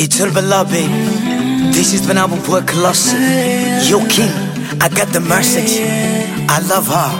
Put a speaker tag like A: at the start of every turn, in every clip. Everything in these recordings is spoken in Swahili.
A: It's all beloved, baby. This is the album for Colossus. Yo King, I got the message. I love her.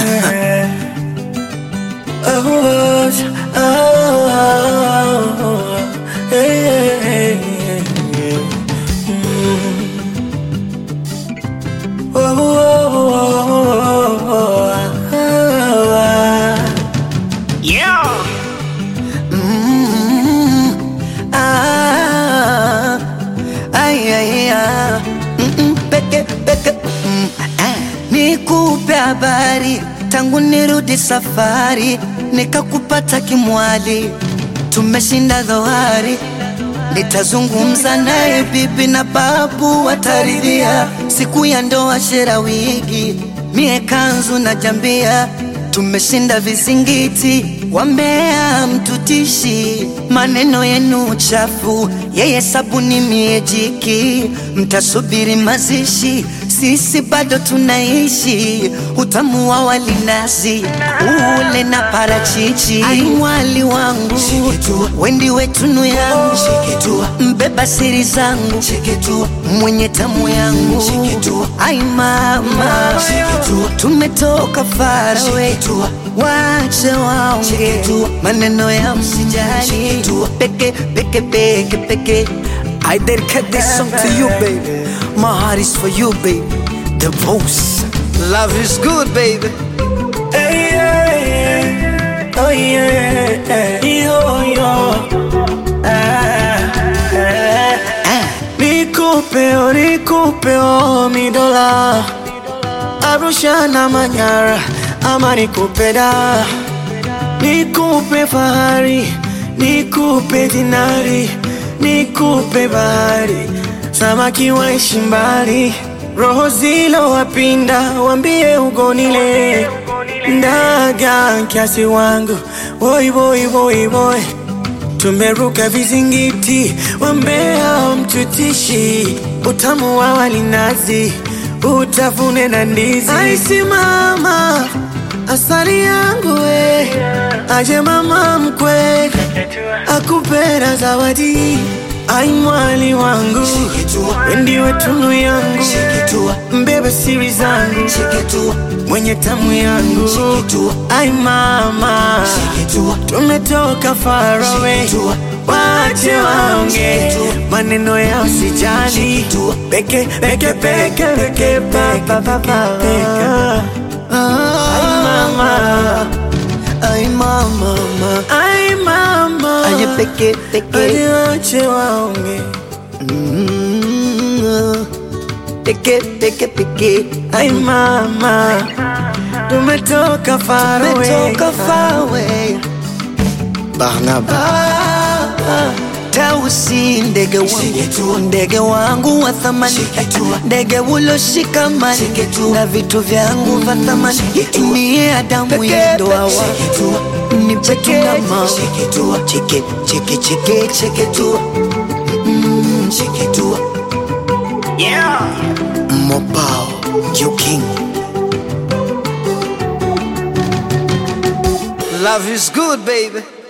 A: Nikupe habari tangu nirudi safari, nikakupata kimwali, tumeshinda dhoari. Nitazungumza naye bibi na babu wataridhia, siku ya ndoa shera wigi, mie kanzu na jambia. Tumeshinda vizingiti, wambea mtutishi, maneno yenu chafu, yeye sabuni mie jiki. Mtasubiri mazishi, sisi bado tunaishi, utamu wa wali nazi, ule na parachichi. Ai mwali wangu, wendi wetunu yangu, mbeba siri zangu, mwenye tamu yangu. Ai mama, tumetoka far away, wache waonge maneno ya msijali. Peke, peke, peke, peke. I dedicate this song to you, baby. My heart is for you, baby. The most. Love is good, baby.
B: Hey, yeah, oh yeah, yo, yo. Nikupe, mi dola, Arusha na Manyara, ama nikupe da. Nikupe fahari, nikupe dinari, nikupe bahari, samaki waishi mbali. Roho zilo wapinda, wambie ugonile, ndaga kiasi wangu, boy boy boy boy. Tumeruka vizingiti, wambea mtutishi, utamu wa wali nazi, utafune na ndizi. Aisi mama, asali yangu we, aje mama mkwe, akupera zawadi. Ai mwali wangu, wendi wetunu yangu, mbebe siri zangu, mwenye tamu yangu. Ai mama, tumetoka far away, wache waonge maneno ya usijali. Peke, peke, peke, peke, pa, pa, pa, pa. Ai mama,
A: Ay mama,
B: ai mama,
A: ay peke, peke.
B: ay wache waonge.
A: Peke, peke, peke.
B: Ay mama, tumetoka far away,
A: Tumetoka far away. Barnaba Tausi ndege wangu, ndege wangu wa thamani, ndege uloshikamani na vitu vyangu vya thamani. Niye Adamu ya ndoa wangu, nipe tunama. Cheke, cheke, cheke, cheke tu. Cheke tu. Yeah. Mopao, Yo King. Love is good, baby.